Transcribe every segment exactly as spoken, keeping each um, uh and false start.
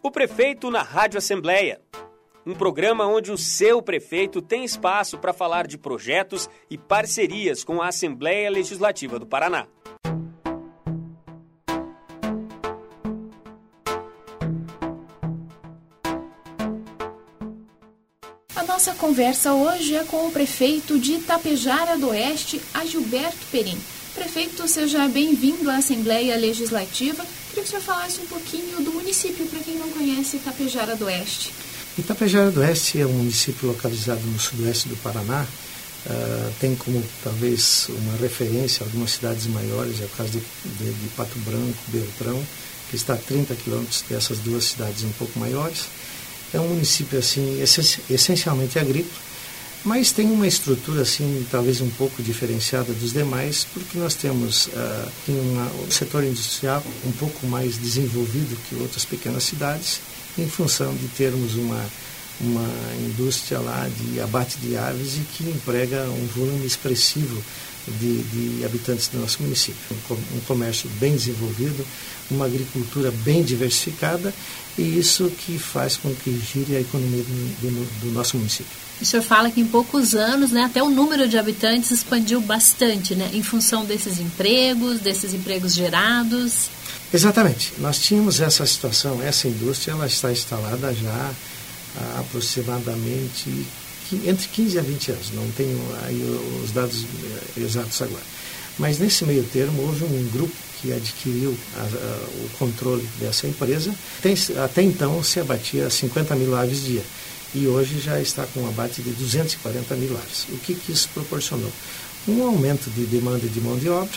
O Prefeito na Rádio Assembleia. Um programa onde o seu prefeito tem espaço para falar de projetos e parcerias com a Assembleia Legislativa do Paraná. A nossa conversa hoje é com o prefeito de Tapejara do Oeste, Agilberto Perim. Prefeito, seja bem-vindo à Assembleia Legislativa. Queria que o senhor falasse um pouquinho do município, para quem não conhece Tapejara do Oeste. Itapejara do Oeste é um município localizado no sudoeste do Paraná. Uh, tem como, talvez, uma referência algumas cidades maiores, é o caso de, de, de Pato Branco, Beltrão, que está a trinta quilômetros dessas duas cidades um pouco maiores. É um município assim, essencialmente agrícola, mas tem uma estrutura assim, talvez um pouco diferenciada dos demais, porque nós temos uh, uma, um setor industrial um pouco mais desenvolvido que outras pequenas cidades, em função de termos uma, uma indústria lá de abate de aves e que emprega um volume expressivo de, de habitantes do nosso município. Um, um comércio bem desenvolvido, uma agricultura bem diversificada, e isso que faz com que gire a economia do, do, do nosso município. O senhor fala que em poucos anos, né, até o número de habitantes expandiu bastante, né, em função desses empregos, desses empregos gerados. Exatamente. Nós tínhamos essa situação, essa indústria ela está instalada já há aproximadamente entre quinze a vinte anos. Não tenho aí os dados exatos agora. Mas nesse meio termo houve um grupo que adquiriu a, a, o controle dessa empresa. Tem, até então se abatia cinquenta mil aves dia. E hoje já está com um abate de duzentos e quarenta mil aves. O que, que isso proporcionou? Um aumento de demanda de mão de obra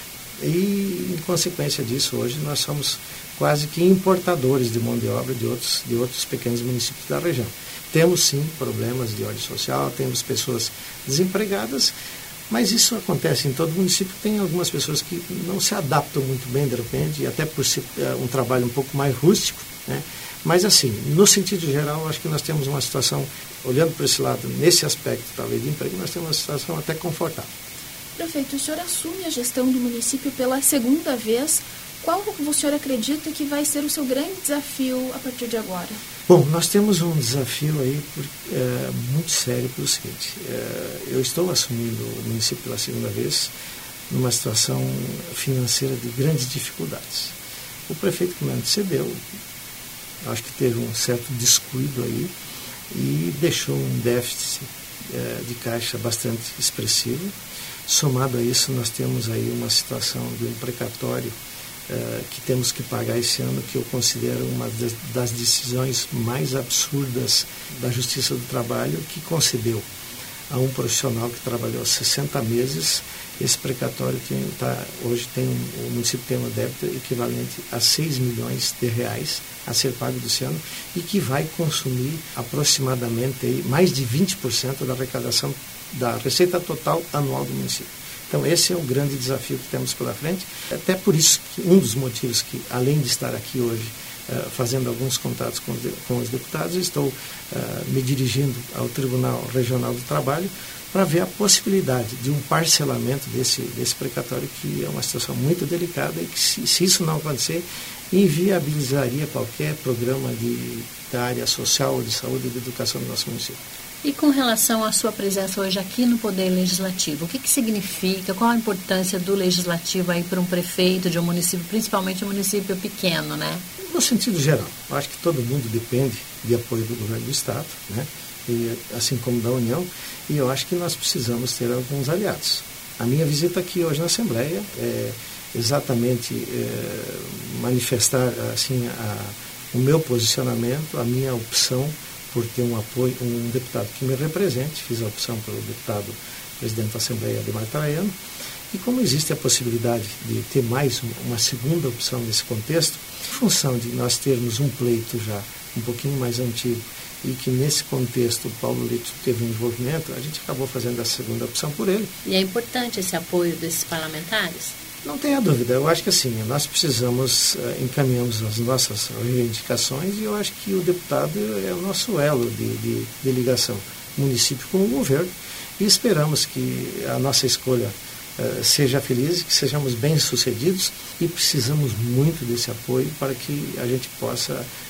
e, em consequência disso, hoje nós somos quase que importadores de mão de obra de outros, de outros pequenos municípios da região. Temos, sim, problemas de ordem social, temos pessoas desempregadas, mas isso acontece em todo município. Tem algumas pessoas que não se adaptam muito bem, de repente, até por ser um trabalho um pouco mais rústico, né? Mas, assim, no sentido geral, acho que nós temos uma situação, olhando para esse lado, nesse aspecto, talvez, de emprego, nós temos uma situação até confortável. Prefeito, o senhor assume a gestão do município pela segunda vez. Qual o senhor acredita que vai ser o seu grande desafio a partir de agora? Bom, nós temos um desafio aí por, é, muito sério pelo seguinte. É, eu estou assumindo o município pela segunda vez numa situação financeira de grandes dificuldades. O prefeito que me antecedeu, acho que teve um certo descuido aí e deixou um déficit é, de caixa bastante expressivo. Somado a isso, nós temos aí uma situação de um precatório uh, que temos que pagar esse ano, que eu considero uma das, das decisões mais absurdas da Justiça do Trabalho, que concedeu a um profissional que trabalhou sessenta meses. Esse precatório tem, tá, hoje tem um, o município tem um débito equivalente a seis milhões de reais a ser pago desse ano e que vai consumir aproximadamente aí, mais de vinte por cento da arrecadação da receita total anual do município. Então esse é o grande desafio que temos pela frente. Até por isso, que um dos motivos que, além de estar aqui hoje uh, fazendo alguns contatos com, de, com os deputados, estou uh, me dirigindo ao Tribunal Regional do Trabalho para ver a possibilidade de um parcelamento desse, desse precatório, que é uma situação muito delicada e que, se, se isso não acontecer, inviabilizaria qualquer programa de, da área social, de saúde e de educação do nosso município. E com relação à sua presença hoje aqui no Poder Legislativo, o que, que significa, qual a importância do Legislativo aí para um prefeito de um município, principalmente um município pequeno, né? No sentido geral, eu acho que todo mundo depende de apoio do governo do Estado, né? E, assim como da União, e eu acho que nós precisamos ter alguns aliados. A minha visita aqui hoje na Assembleia é exatamente é, manifestar assim, a, o meu posicionamento, a minha opção por ter um apoio, um deputado que me represente. Fiz a opção pelo deputado presidente da Assembleia, Ademar Traiano, e como existe a possibilidade de ter mais uma, uma segunda opção nesse contexto, em função de nós termos um pleito já um pouquinho mais antigo e que nesse contexto o Paulo Lito teve um envolvimento, a gente acabou fazendo a segunda opção por ele. E é importante esse apoio desses parlamentares? Não tenha dúvida, eu acho que assim, nós precisamos, uh, encaminhamos as nossas reivindicações e eu acho que o deputado é o nosso elo de, de, de ligação, município com o governo, e esperamos que a nossa escolha uh, seja feliz, que sejamos bem-sucedidos, e precisamos muito desse apoio para que a gente possa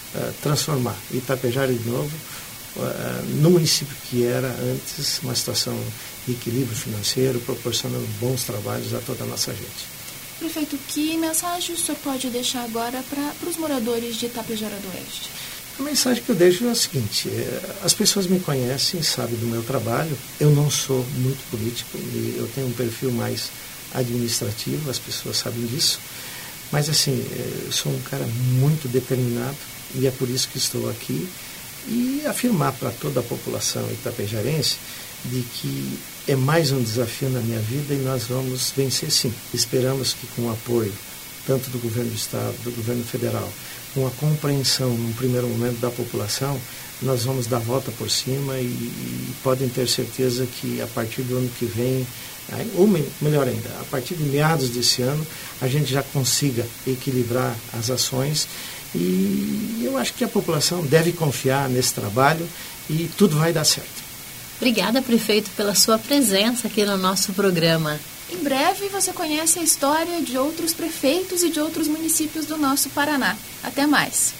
uh, transformar Itapejara de novo uh, no município que era antes, uma situação de equilíbrio financeiro, proporcionando bons trabalhos a toda a nossa gente. Prefeito, que mensagem o senhor pode deixar agora para os moradores de Itapejara do Oeste? A mensagem que eu deixo é a seguinte: as pessoas me conhecem, sabem do meu trabalho, eu não sou muito político, eu tenho um perfil mais administrativo, as pessoas sabem disso, mas assim, eu sou um cara muito determinado e é por isso que estou aqui, e afirmar para toda a população itapejarense de que é mais um desafio na minha vida e nós vamos vencer sim. Esperamos que com o apoio tanto do governo do estado, do governo federal, com a compreensão, num primeiro momento, da população, nós vamos dar a volta por cima e, e podem ter certeza que a partir do ano que vem, ou melhor ainda, a partir de meados desse ano, a gente já consiga equilibrar as ações e eu acho que a população deve confiar nesse trabalho e tudo vai dar certo. Obrigada, prefeito, pela sua presença aqui no nosso programa. Em breve você conhece a história de outros prefeitos e de outros municípios do nosso Paraná. Até mais!